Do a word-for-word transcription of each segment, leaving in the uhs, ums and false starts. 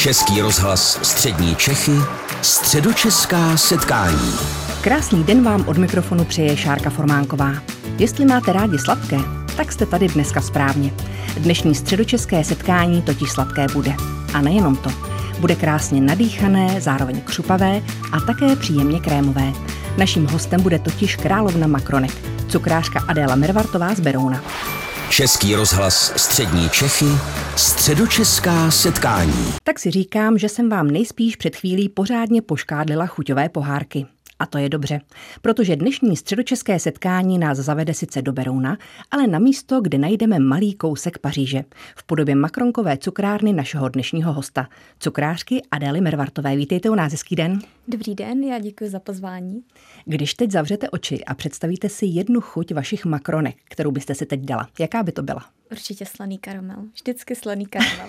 Český rozhlas Střední Čechy, středočeská setkání. Krásný den vám od mikrofonu přeje Šárka Formánková. Jestli máte rádi sladké, tak jste tady dneska správně. Dnešní středočeské setkání totiž sladké bude. A nejenom to. Bude krásně nadýchané, zároveň křupavé a také příjemně krémové. Naším hostem bude totiž královna makronek, cukrářka Adéla Mervartová z Berouna. Český rozhlas Střední Čechy, středočeská setkání. Tak si říkám, že jsem vám nejspíš před chvílí pořádně poškádlila chuťové pohárky. A to je dobře, protože dnešní středočeské setkání nás zavede sice do Berouna, ale na místo, kde najdeme malý kousek Paříže, v podobě makronkové cukrárny našeho dnešního hosta, cukrářky Adély Mervartové. Vítejte u nás, hezký den. Dobrý den, já děkuji za pozvání. Když teď zavřete oči a představíte si jednu chuť vašich makronek, kterou byste si teď dala, jaká by to byla? Určitě slaný karamel, vždycky slaný karamel.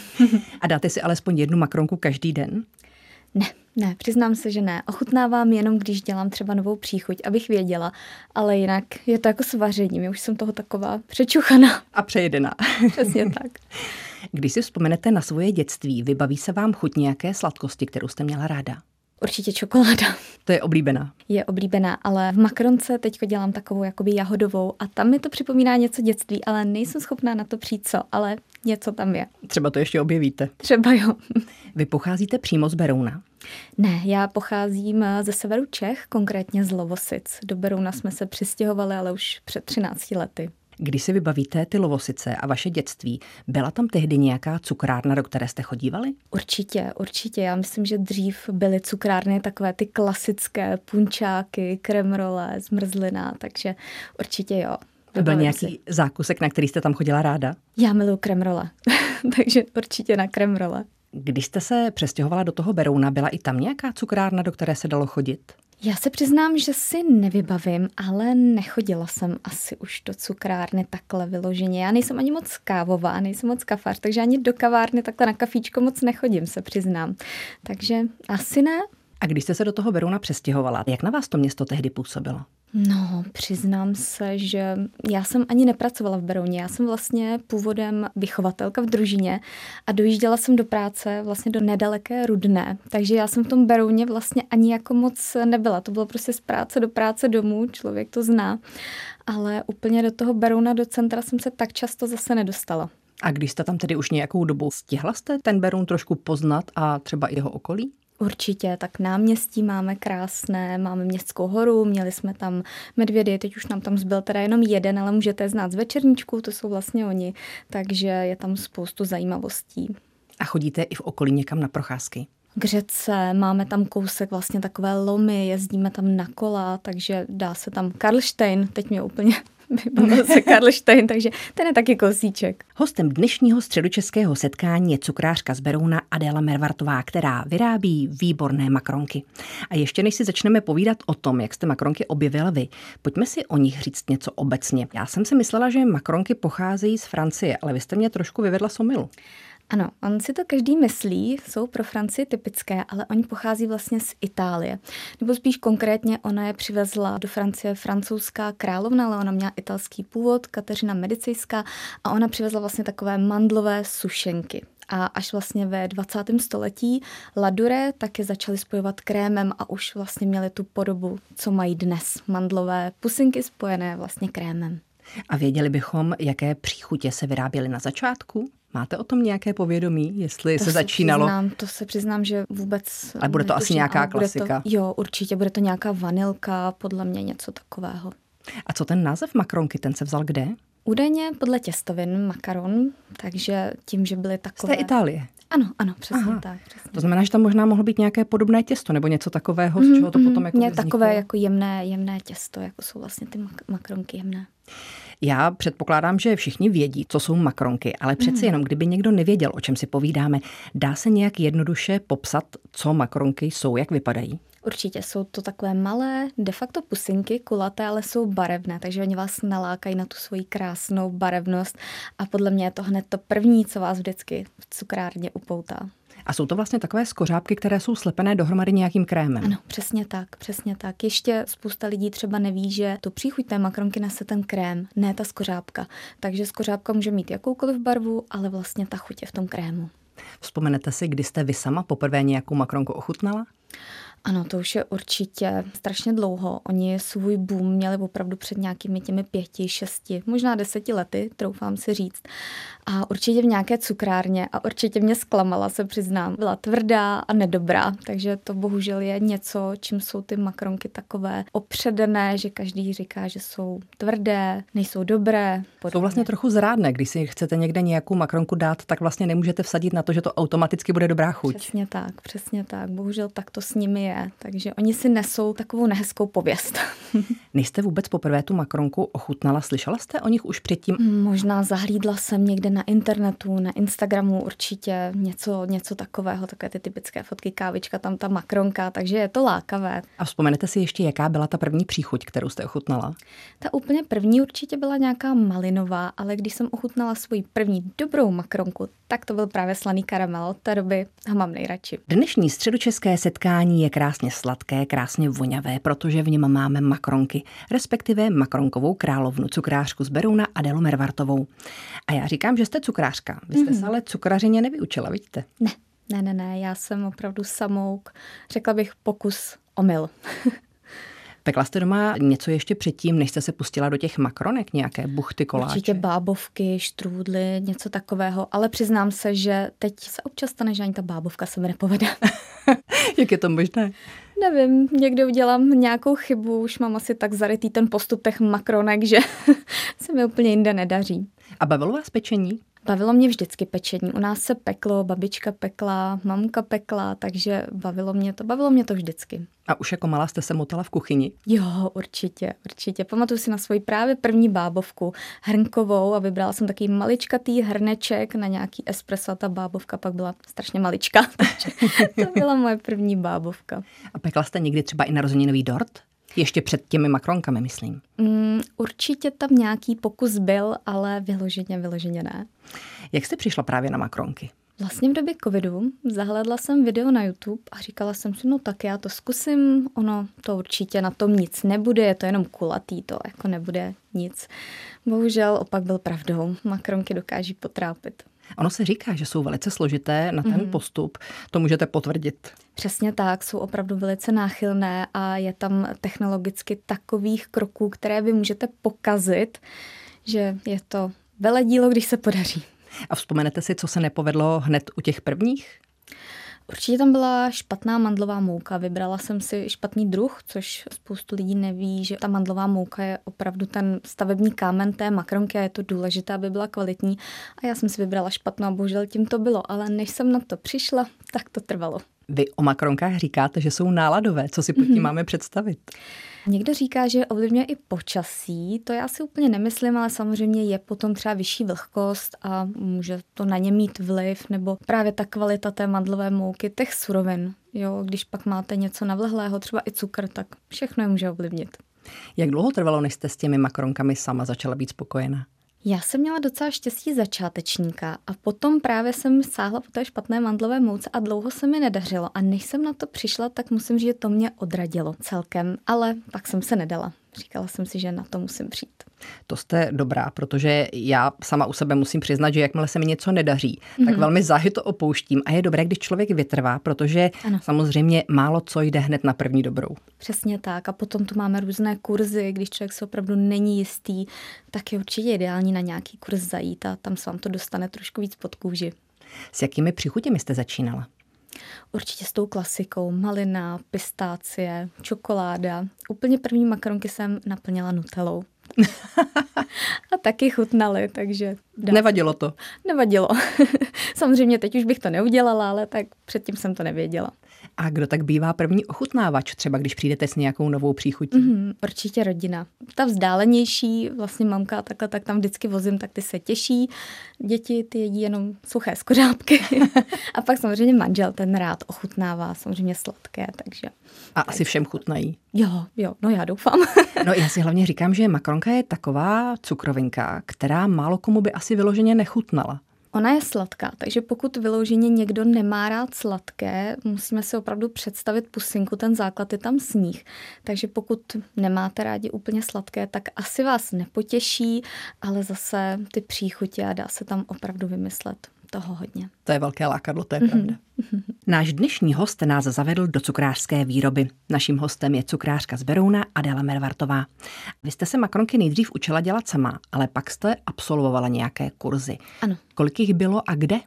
A dáte si alespoň jednu makronku každý den? Ne, ne, přiznám se, že ne. Ochutnávám jenom, když dělám třeba novou příchuť, abych věděla, ale jinak je to jako s vařením. Já už jsem toho taková přečuchaná. A přejedená. Přesně tak. Když si vzpomenete na svoje dětství, vybaví se vám chuť nějaké sladkosti, kterou jste měla ráda? Určitě čokoláda. To je oblíbená. Je oblíbená, ale v makronce teďko dělám takovou jakoby jahodovou a tam mi to připomíná něco dětství, ale nejsem schopná na to přijít co, ale něco tam je. Třeba to ještě objevíte. Třeba jo. Vy pocházíte přímo z Berouna? Ne, já pocházím ze severu Čech, konkrétně z Lovosic. Do Berouna jsme se přistěhovali, ale už před třinácti lety. Když si vybavíte ty Lovosice a vaše dětství, byla tam tehdy nějaká cukrárna, do které jste chodívali? Určitě, určitě. Já myslím, že dřív byly cukrárny takové ty klasické punčáky, kremrole, zmrzlina, takže určitě jo. Byl nějaký zákusek, na který jste tam chodila ráda? Já miluji kremrole, takže určitě na kremrole. Když jste se přestěhovala do toho Berouna, byla i tam nějaká cukrárna, do které se dalo chodit? Já se přiznám, že si nevybavím, ale nechodila jsem asi už do cukrárny takhle vyloženě. Já nejsem ani moc kávová, nejsem moc kafář, takže ani do kavárny takhle na kafíčko moc nechodím, se přiznám. Takže asi ne. A když jste se do toho Berouna přestěhovala, jak na vás to město tehdy působilo? No, přiznám se, že já jsem ani nepracovala v Berouně. Já jsem vlastně původem vychovatelka v družině a dojížděla jsem do práce vlastně do nedaleké Rudné. Takže já jsem v tom Berouně vlastně ani jako moc nebyla. To bylo prostě z práce do práce domů, člověk to zná. Ale úplně do toho Berouna, do centra jsem se tak často zase nedostala. A když jste tam tedy už nějakou dobu, stihla jste ten Beroun trošku poznat a třeba i jeho okolí? Určitě, tak náměstí máme krásné, máme Městskou horu, měli jsme tam medvědy, teď už nám tam zbyl teda jenom jeden, ale můžete je znát z Večerníčku, to jsou vlastně oni, takže je tam spoustu zajímavostí. A chodíte i v okolí někam na procházky? K řece, máme tam kousek vlastně takové lomy, jezdíme tam na kola, takže dá se tam Karlštejn, teď mě úplně vybavil se Karlštejn, takže ten je taky kousíček. Hostem dnešního středočeského setkání je cukrářka z Berouna Adéla Mervartová, která vyrábí výborné makronky. A ještě než si začneme povídat o tom, jak jste makronky objevila vy, pojďme si o nich říct něco obecně. Já jsem si myslela, že makronky pocházejí z Francie, ale vy jste mě trošku vyvedla z omylu. Ano, on si to každý myslí, jsou pro Francii typické, ale oni pochází vlastně z Itálie. Nebo spíš konkrétně ona je přivezla do Francie francouzská královna, ale ona měla italský původ, Kateřina Medicejská, a ona přivezla vlastně takové mandlové sušenky. A až vlastně ve dvacátém století ladure taky začaly spojovat krémem a už vlastně měly tu podobu, co mají dnes. Mandlové pusinky spojené vlastně krémem. A věděli bychom, jaké příchutě se vyráběly na začátku? Máte o tom nějaké povědomí, jestli to se začínalo? Přiznám, to se přiznám, že vůbec... Ale bude to netuším, asi nějaká bude klasika. To, jo, určitě, bude to nějaká vanilka, podle mě něco takového. A co ten název makronky, ten se vzal kde? Údajně podle těstovin makaron, takže tím, že byly takové... Z té Itálie? Ano, ano, přesně Aha. tak. Přesně. To znamená, že tam možná mohlo být nějaké podobné těsto nebo něco takového, z čeho to potom jako Mě vzniklo? takové jako jemné, jemné těsto, jako jsou vlastně ty mak- makronky jemné. Já předpokládám, že všichni vědí, co jsou makronky, ale přeci jenom, kdyby někdo nevěděl, o čem si povídáme, dá se nějak jednoduše popsat, co makronky jsou, jak vypadají? Určitě jsou to takové malé, de facto pusinky, kulaté, ale jsou barevné, takže oni vás nalákají na tu svoji krásnou barevnost a podle mě je to hned to první, co vás vždycky v cukrárně upoutá. A jsou to vlastně takové skořápky, které jsou slepené dohromady nějakým krémem. Ano, přesně tak, přesně tak. Ještě spousta lidí třeba neví, že tu příchuť té makronky nese ten krém, ne ta skořápka. Takže skořápka může mít jakoukoliv barvu, ale vlastně ta chuť je v tom krému. Vzpomenete si, kdy jste vy sama poprvé nějakou makronku ochutnala? Ano, to už je určitě strašně dlouho. Oni svůj boom měli opravdu před nějakými těmi pěti, šesti, možná deseti lety, troufám si říct. A určitě v nějaké cukrárně a určitě mě zklamala, se přiznám. Byla tvrdá a nedobrá, takže to bohužel je něco, čím jsou ty makronky takové opředené, že každý říká, že jsou tvrdé, nejsou dobré. Podobně. Jsou vlastně trochu zrádné, když si chcete někde nějakou makronku dát, tak vlastně nemůžete vsadit na to, že to automaticky bude dobrá chuť. Přesně tak, přesně tak. Bohužel tak to s nimi je. Takže oni si nesou takovou nehezkou pověst. Nejste vůbec poprvé tu makronku ochutnala? Slyšela jste o nich už předtím? Možná zahlídla jsem někde na internetu, na Instagramu určitě něco, něco takového, takové ty typické fotky, kávička, tam ta makronka, takže je to lákavé. A vzpomenete si ještě, jaká byla ta první příchuť, kterou jste ochutnala? Ta úplně první určitě byla nějaká malinová, ale když jsem ochutnala svoji první dobrou makronku, tak to byl právě slaný karamel. Od té doby ho mám nejradši. Dnešní středočeské setkání je krásně sladké, krásně voňavé, protože v něm máme makronky, respektive makronkovou královnu, cukrářku z Berouna Adélu Mervartovou. A já říkám, že jste cukrářka. Vy jste mm-hmm. se ale cukrařině nevyučila, vidíte? Ne, ne, ne, ne, já jsem opravdu samouk, řekla bych pokus omyl. Pekla jste doma něco ještě předtím, než jste se pustila do těch makronek, nějaké buchty, koláče? Určitě bábovky, štrůdly, něco takového, ale přiznám se, že teď se občas stane, že ani ta bábovka se mi nepovede. Jak je to možné? Nevím, někdy udělám nějakou chybu, už mám asi tak zarytý ten postup těch makronek, že se mi úplně jinde nedaří. A bavilo vás pečení? Bavilo mě vždycky pečení. U nás se peklo, babička pekla, mamka pekla, takže bavilo mě to, bavilo mě to vždycky. A už jako malá jste se motala v kuchyni? Jo, určitě, určitě. Pamatuju si na svoji právě první bábovku, hrnkovou, a vybrala jsem takový maličkatý hrneček na nějaký espresso, a ta bábovka pak byla strašně maličká, takže to byla moje první bábovka. A pekla jste někdy třeba i narozeninový dort? Ještě před těmi makronkami, myslím. Mm, určitě tam nějaký pokus byl, ale vyloženě, vyloženě ne. Jak jste přišla právě na makronky? Vlastně v době covidu zahlédla jsem video na YouTube a říkala jsem si, no tak já to zkusím, ono to určitě na tom nic nebude, je to jenom kulatý, to jako nebude nic. Bohužel opak byl pravdou, makronky dokáží potrápit. Ono se říká, že jsou velice složité na ten mm. postup, to můžete potvrdit. Přesně tak, jsou opravdu velice náchylné a je tam technologicky takových kroků, které vy můžete pokazit, že je to veledílo, když se podaří. A vzpomenete si, co se nepovedlo hned u těch prvních? Určitě tam byla špatná mandlová mouka. Vybrala jsem si špatný druh, což spoustu lidí neví, že ta mandlová mouka je opravdu ten stavební kámen té makronky a je to důležité, aby byla kvalitní. A já jsem si vybrala špatnou a bohužel tím to bylo, ale než jsem na to přišla, tak to trvalo. Vy o makronkách říkáte, že jsou náladové. Co si pod tím mm-hmm. máme představit? Někdo říká, že ovlivňuje i počasí, to já si úplně nemyslím, ale samozřejmě je potom třeba vyšší vlhkost a může to na ně mít vliv, nebo právě ta kvalita té mandlové mouky, těch surovin. Jo, když pak máte něco navlhlého, třeba i cukr, tak všechno je může ovlivnit. Jak dlouho trvalo, než jste s těmi makronkami sama začala být spokojená? Já jsem měla docela štěstí začátečníka a potom právě jsem sáhla po té špatné mandlové mouce a dlouho se mi nedařilo. A než jsem na to přišla, tak musím říct, že to mě odradilo celkem, ale pak jsem se nedala. Říkala jsem si, že na to musím přijít. To jste dobrá, protože já sama u sebe musím přiznat, že jakmile se mi něco nedaří, mm-hmm. tak velmi záhy to opouštím a je dobré, když člověk vytrvá, protože ano. samozřejmě málo co jde hned na první dobrou. Přesně tak a potom tu máme různé kurzy, když člověk se opravdu není jistý, tak je určitě ideální na nějaký kurz zajít a tam se vám to dostane trošku víc pod kůži. S jakými příchutěmi jste začínala? Určitě s tou klasikou, malina, pistácie, čokoláda. Úplně první makronky jsem naplnila nutellou. A taky chutnaly, takže... Nevadilo to? Nevadilo. Samozřejmě teď už bych to neudělala, ale tak předtím jsem to nevěděla. A kdo tak bývá první ochutnávač, třeba když přijdete s nějakou novou příchutí? Mm, určitě rodina. Ta vzdálenější, vlastně mamka a takhle, tak tam vždycky vozím, tak ty se těší. Děti, ty jedí jenom suché skořápky. A pak samozřejmě manžel, ten rád ochutnává, samozřejmě sladké, takže... A asi všem chutnají? Jo, jo, no já doufám. No já si hlavně říkám, že makronka je taková cukrovinka, která málo komu by asi vyloženě nechutnala. Ona je sladká, takže pokud vyloženě někdo nemá rád sladké, musíme si opravdu představit pusinku, ten základ je tam sníh. Takže pokud nemáte rádi úplně sladké, tak asi vás nepotěší, ale zase ty příchutě a dá se tam opravdu vymyslet. toho hodně. To je velké lákadlo, to je mm-hmm. pravda. Náš dnešní host nás zavedl do cukrářské výroby. Naším hostem je cukrářka z Berouna Adéla Mervartová. Vy jste se makronky nejdřív učila dělat sama, ale pak jste absolvovala nějaké kurzy. Ano. Kolik jich bylo a kde?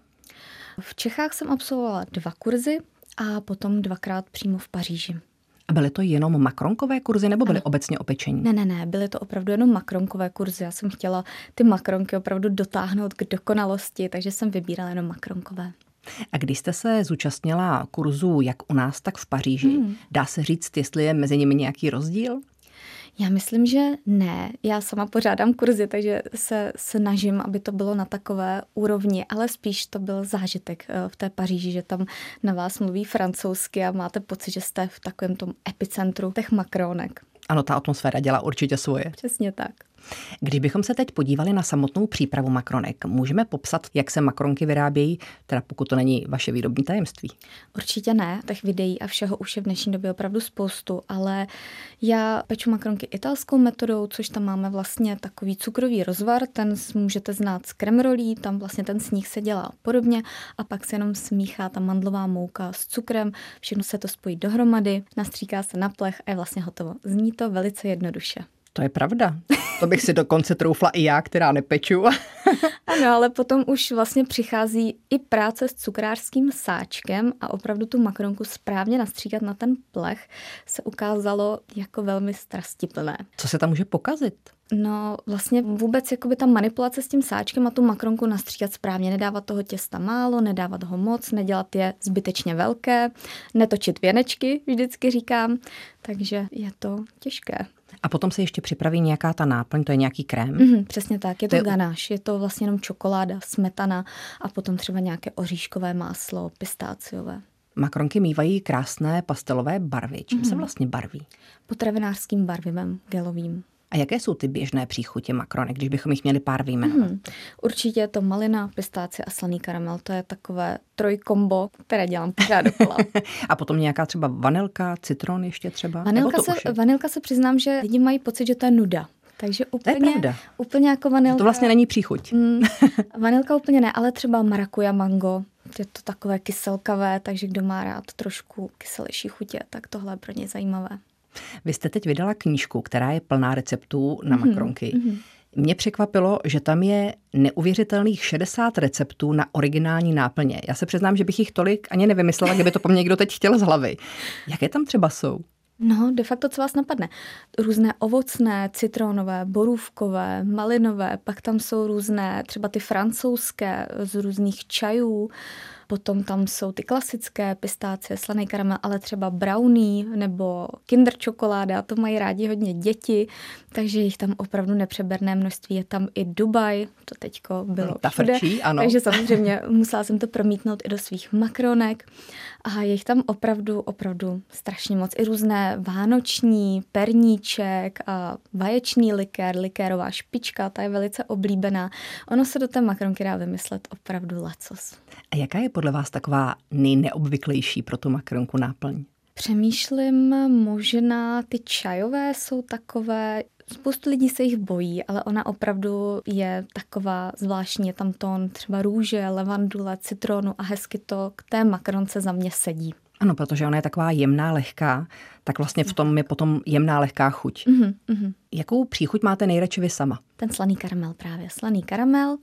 V Čechách jsem absolvovala dva kurzy a potom dvakrát přímo v Paříži. A byly to jenom makronkové kurzy nebo byly ano. obecně o pečení? Ne, ne, ne, byly to opravdu jenom makronkové kurzy. Já jsem chtěla ty makronky opravdu dotáhnout k dokonalosti, takže jsem vybírala jenom makronkové. A když jste se zúčastnila kurzů jak u nás, tak v Paříži, hmm. dá se říct, jestli je mezi nimi nějaký rozdíl? Já myslím, že ne. Já sama pořádám kurzy, takže se snažím, aby to bylo na takové úrovni, ale spíš to byl zážitek v té Paříži, že tam na vás mluví francouzsky a máte pocit, že jste v takovém tom epicentru těch makronek. Ano, ta atmosféra dělá určitě svoje. Přesně tak. Když bychom se teď podívali na samotnou přípravu makronek, můžeme popsat, jak se makronky vyrábějí, teda pokud to není vaše výrobní tajemství? Určitě ne, těch videí a všeho už je v dnešní době opravdu spoustu, ale já peču makronky italskou metodou, což tam máme vlastně takový cukrový rozvar, ten můžete znát z kremrolí, tam vlastně ten sníh se dělá podobně a pak se jenom smíchá ta mandlová mouka s cukrem, všechno se to spojí dohromady, nastříká se na plech a je vlastně hotovo. Zní to velice jednoduše. To je pravda. To bych si dokonce troufla i já, která nepeču. Ano, ale potom už vlastně přichází i práce s cukrářským sáčkem a opravdu tu makronku správně nastříkat na ten plech se ukázalo jako velmi strastiplné. Co se tam může pokazit? No vlastně vůbec jakoby ta manipulace s tím sáčkem a tu makronku nastříkat správně, nedávat toho těsta málo, nedávat ho moc, nedělat je zbytečně velké, netočit věnečky, vždycky říkám, takže je to těžké. A potom se ještě připraví nějaká ta náplň, to je nějaký krém? Mm, přesně tak, je to, to je... ganáš, je to vlastně jenom čokoláda, smetana a potom třeba nějaké oříškové máslo, pistáciové. Makronky mívají krásné pastelové barvy. Čím mm. se vlastně barví? Potravinářským barvivem, gelovým. A jaké jsou ty běžné příchutě makronek, když bychom jich měli pár vyjmenovat? Hmm. Určitě je to malina, pistácie a slaný karamel. To je takové trojkombo, které dělám pořád dokola. A potom nějaká třeba vanilka, citron ještě třeba? Vanilka se, vanilka se přiznám, že lidi mají pocit, že to je nuda. Takže úplně, to je úplně jako vanilka. To vlastně není příchuť. Mm, vanilka úplně ne, ale třeba marakuja, mango. Je to takové kyselkavé, takže kdo má rád trošku kyselější chutě, tak tohle je pro ně zajímavé. Vy jste teď vydala knížku, která je plná receptů na mm-hmm. makronky. Mm-hmm. Mě překvapilo, že tam je neuvěřitelných šedesát receptů na originální náplně. Já se přiznám, že bych jich tolik ani nevymyslela, kdyby to po mně někdo teď chtěl z hlavy. Jaké tam třeba jsou? No, de facto, co vás napadne? Různé ovocné, citronové, borůvkové, malinové, pak tam jsou různé, třeba ty francouzské z různých čajů, potom tam jsou ty klasické pistácie, slaný karamel, ale třeba brownie nebo kinder čokoláda, to mají rádi hodně děti, takže jich tam opravdu nepřeberné množství. Je tam i Dubaj, to teďko bylo Ta všude, frčí, ano. Takže samozřejmě musela jsem to promítnout i do svých makronek a je jich tam opravdu, opravdu strašně moc. I různé vánoční, perníček a vaječný likér, likérová špička, ta je velice oblíbená. Ono se do té makronky dá vymyslet opravdu lacos. A jaká je podle vás taková nejneobvyklejší pro tu makronku náplň? Přemýšlím, možná ty čajové jsou takové, spoustu lidí se jich bojí, ale ona opravdu je taková zvláštní, je tam tón třeba růže, levandule, citronu a hezky to k té makronce za mě sedí. Ano, protože ona je taková jemná, lehká, tak vlastně v tom je potom jemná, lehká chuť. Mm-hmm, mm-hmm. Jakou příchuť máte nejradši vy sama? Ten slaný karamel právě, slaný karamel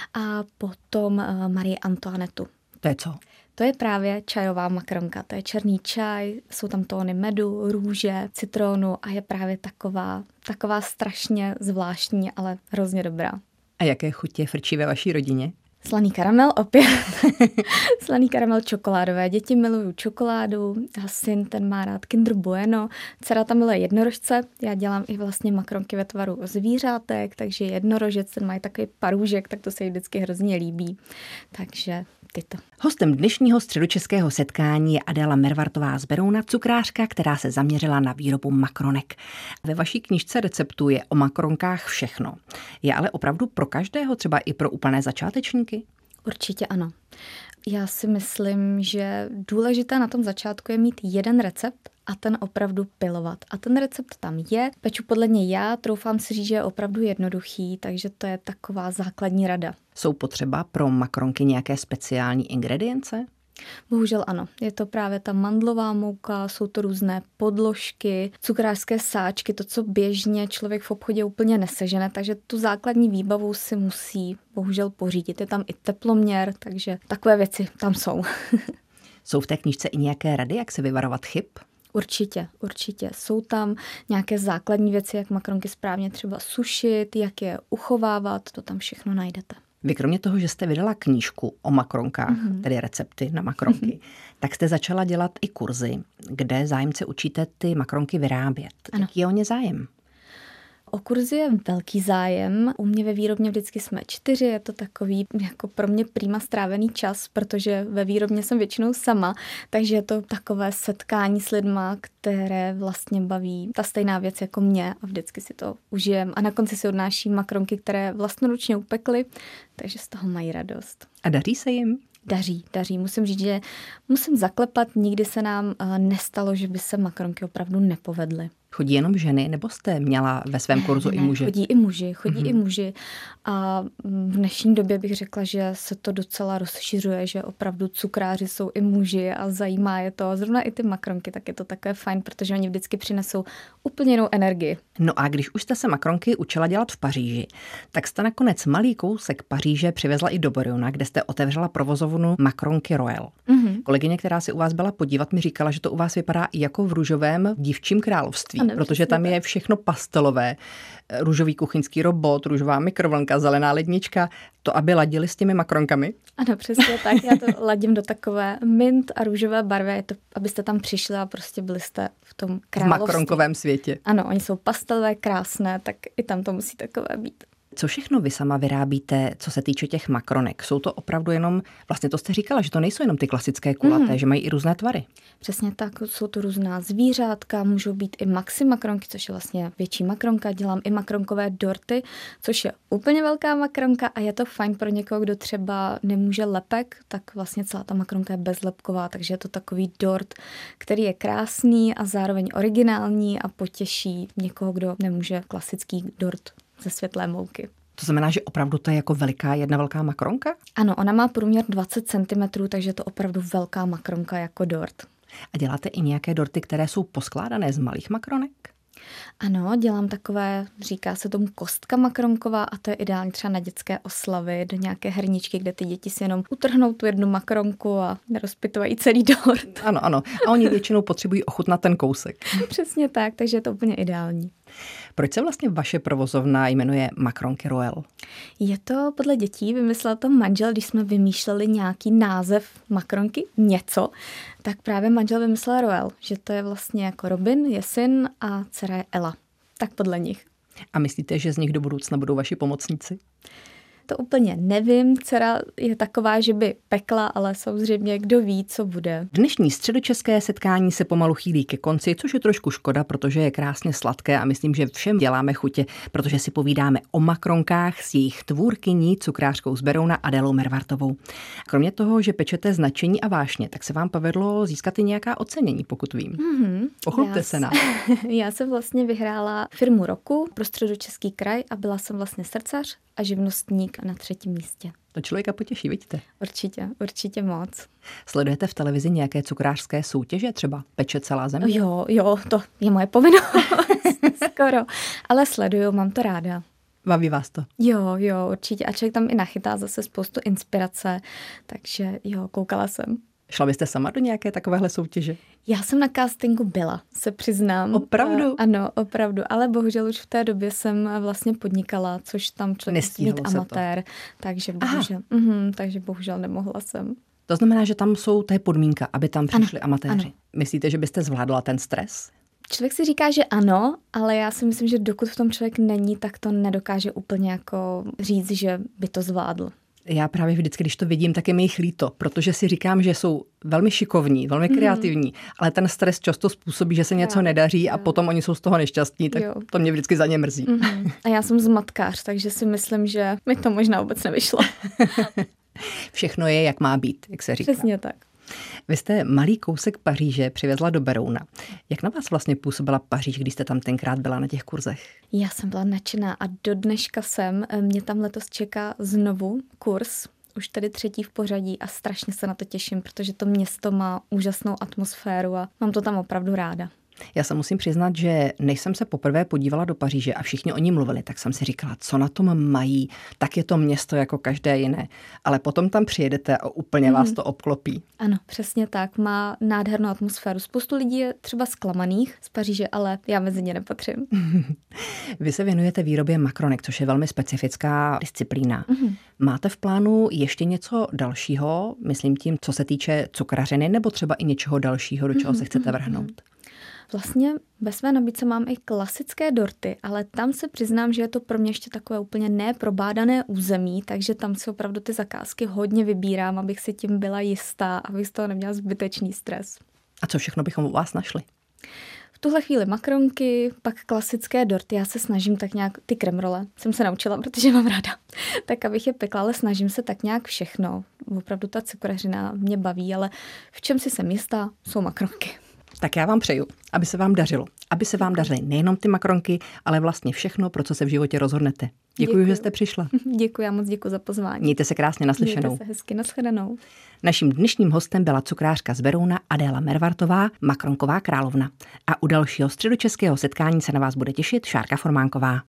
a potom uh, Marie Antoinetu. To je co? To je právě čajová makronka, to je černý čaj, jsou tam tóny medu, růže, citronu a je právě taková, taková strašně zvláštní, ale hrozně dobrá. A jaké chutě frčí ve vaší rodině? Slaný karamel opět. Slaný karamel čokoládové. Děti milují čokoládu, a syn ten má rád Kinder Bueno, dcera tam miluje jednorožce, já dělám i vlastně makronky ve tvaru zvířátek, takže jednorožec, ten má takový parůžek, tak to se jí vždycky hrozně líbí. Takže tyto. Hostem dnešního středočeského setkání je Adéla Mervartová z Berouna, cukrářka, která se zaměřila na výrobu makronek. Ve vaší knížce receptů je o makronkách všechno. Je ale opravdu pro každého, třeba i pro úplné začátečníky? Určitě ano. Já si myslím, že důležité na tom začátku je mít jeden recept a ten opravdu pilovat. A ten recept tam je. Peču podle něj já, troufám si říct, že je opravdu jednoduchý, takže to je taková základní rada. Jsou potřeba pro makaronky nějaké speciální ingredience? Bohužel ano. Je to právě ta mandlová mouka, jsou to různé podložky, cukrářské sáčky, to, co běžně člověk v obchodě úplně nesežene, takže tu základní výbavu si musí bohužel pořídit. Je tam i teploměr, takže takové věci tam jsou. Jsou v té knížce i nějaké rady, jak se vyvarovat chyb? Určitě, určitě. Jsou tam nějaké základní věci, jak makaronky správně třeba sušit, jak je uchovávat, to tam všechno najdete. Vy kromě toho, že jste vydala knížku o makronkách, mm-hmm. tedy recepty na makronky, mm-hmm. tak jste začala dělat i kurzy, kde zájemce učíte ty makronky vyrábět. Ano. Jaký je o ně zájem? O kurzy je velký zájem. U mě ve výrobně vždycky jsme čtyři, je to takový jako pro mě prima strávený čas, protože ve výrobně jsem většinou sama, takže je to takové setkání s lidma, které vlastně baví ta stejná věc jako mě a vždycky si to užijem. A na konci si odnáší makronky, které vlastnoručně upekly, takže z toho mají radost. A daří se jim? Daří, daří. Musím říct, že musím zaklepat, nikdy se nám nestalo, že by se makronky opravdu nepovedly. Chodí jenom ženy, nebo jste měla ve svém kurzu ne, i muže? Chodí i muži, chodí mm-hmm. i muži. A v dnešní době bych řekla, že se to docela rozšiřuje, že opravdu cukráři jsou i muži a zajímá je to. A zrovna i ty makronky, tak je to také fajn, protože oni vždycky přinesou úplně jinou energii. No a když už jste se makronky učila dělat v Paříži, tak jste nakonec malý kousek Paříže přivezla i do Boriona, kde jste otevřela provozovnu Makronky Royal. Mm-hmm. Kolegyně, která si u vás byla podívat, mi říkala, že to u vás vypadá jako v růžovém dívčím království. Ano, protože tam je všechno pastelové. Růžový kuchyňský robot, růžová mikrovlnka, zelená lednička. To, aby ladili s těmi makronkami? Ano, přesně tak. Já to ladím do takové mint a růžové barvy, to, abyste tam přišli a prostě byli jste v tom království. V makronkovém světě. Ano, oni jsou pastelové, krásné, tak i tam to musí takové být. Co všechno vy sama vyrábíte, co se týče těch makronek? Jsou to opravdu jenom, vlastně to jste říkala, že to nejsou jenom ty klasické kulaté, mm. že mají i různé tvary. Přesně tak, jsou to různá zvířátka, můžou být i maxi makronky, což je vlastně větší makronka, dělám i makronkové dorty, což je úplně velká makronka a je to fajn pro někoho, kdo třeba nemůže lepek, tak vlastně celá ta makronka je bezlepková, takže je to takový dort, který je krásný a zároveň originální a potěší někoho, kdo nemůže klasický dort ze světlé mouky. To znamená, že opravdu to je jako veliká, jedna velká makronka? Ano, ona má průměr dvacet centimetrů, takže je to opravdu velká makronka jako dort. A děláte i nějaké dorty, které jsou poskládané z malých makronek? Ano, dělám takové, říká se tomu kostka makronková a to je ideální třeba na dětské oslavy, do nějaké herničky, kde ty děti si jenom utrhnou tu jednu makronku a nerozpitovají celý dort. Ano, ano. A oni většinou potřebují ochutnat ten kousek. Přesně tak, takže je to úplně ideální. Proč se vlastně vaše provozovna jmenuje Makronky Royal? Je to podle dětí, vymyslel to manžel, když jsme vymýšleli nějaký název makronky, něco, tak právě manžel vymyslel Royal, že to je vlastně jako Robin, je syn a dcera je Ela. Tak podle nich. A myslíte, že z nich do budoucna budou vaši pomocníci? To úplně nevím, dcera je taková, že by pekla, ale samozřejmě kdo ví, co bude. Dnešní středočeské setkání se pomalu chýlí ke konci, což je trošku škoda, protože je krásně sladké a myslím, že všem děláme chutě, protože si povídáme o makronkách s jejich tvůrkyní, cukrářkou z Berouna Adélou Mervartovou. Kromě toho, že pečete značení a vášně, tak se vám povedlo získat i nějaká ocenění, pokud vím. Mm-hmm. Pochlubte já se nám. Já jsem vlastně vyhrála firmu roku pro Středočeský kraj a byla jsem vlastně srdcař a živnostník na třetím místě. To člověka potěší, vidíte? Určitě, určitě moc. Sledujete v televizi nějaké cukrářské soutěže, třeba Peče celá země? Jo, jo, to je moje povinnost, skoro. Ale sleduju, mám to ráda. Baví vás to? Jo, jo, určitě. A člověk tam i nachytá zase spoustu inspirace, takže jo, koukala jsem. Šla byste sama do nějaké takovéhle soutěže? Já jsem na castingu byla, se přiznám. Opravdu? Uh, ano, opravdu, ale bohužel už v té době jsem vlastně podnikala, což tam člověk musí být amatér, takže bohužel, uh-huh, takže bohužel nemohla jsem. To znamená, že tam jsou, to je podmínka, aby tam přišli ano, amatéři. Ano. Myslíte, že byste zvládla ten stres? Člověk si říká, že ano, ale já si myslím, že dokud v tom člověk není, tak to nedokáže úplně jako říct, že by to zvládl. Já právě vždycky, když to vidím, tak je mi jich líto, protože si říkám, že jsou velmi šikovní, velmi kreativní, mm. ale ten stres často způsobí, že se něco jo, nedaří a jo. potom oni jsou z toho nešťastní, tak jo. to mě vždycky za ně mrzí. Mm. A já jsem zmatkář, takže si myslím, že mi to možná vůbec nevyšlo. Všechno je, jak má být, jak se říká. Přesně tak. Vy jste malý kousek Paříže přivezla do Berouna. Jak na vás vlastně působila Paříž, když jste tam tenkrát byla na těch kurzech? Já jsem byla nadšená a do dneška jsem. Mě tam letos čeká znovu kurz, už tady třetí v pořadí a strašně se na to těším, protože to město má úžasnou atmosféru a mám to tam opravdu ráda. Já se musím přiznat, že než jsem se poprvé podívala do Paříže a všichni o ní mluvili, tak jsem si říkala, co na tom mají, tak je to město jako každé jiné. Ale potom tam přijedete a úplně vás to obklopí. Ano, přesně tak. Má nádhernou atmosféru. Spoustu lidí je třeba zklamaných z Paříže, ale já mezi ně nepatřím. Vy se věnujete výrobě makronek, což je velmi specifická disciplína. Mm-hmm. Máte v plánu ještě něco dalšího, myslím tím, co se týče cukrařiny, nebo třeba i něčeho dalšího, do čeho mm-hmm. se chcete vrhnout? Vlastně ve své nabídce mám i klasické dorty, ale tam se přiznám, že je to pro mě ještě takové úplně neprobádané území, takže tam si opravdu ty zakázky hodně vybírám, abych si tím byla jistá, abych z toho neměla zbytečný stres. A co všechno bychom u vás našli? V tuhle chvíli makronky, pak klasické dorty. Já se snažím tak nějak, ty kremrole jsem se naučila, protože mám ráda, tak abych je pekla, ale snažím se tak nějak všechno. Opravdu ta cukrařina mě baví, ale v čem si jsem jistá, jsou makronky. Tak já vám přeju, aby se vám dařilo. Aby se vám dařily nejenom ty makronky, ale vlastně všechno, pro co se v životě rozhodnete. Děkuji, děkuji. Že jste přišla. Děkuji, já moc děkuji za pozvání. Mějte se krásně, naslyšenou. Mějte se hezky, nashledanou. Naším dnešním hostem byla cukrářka z Berouna Adéla Mervartová, makronková královna. A u dalšího středočeského setkání se na vás bude těšit Šárka Formánková.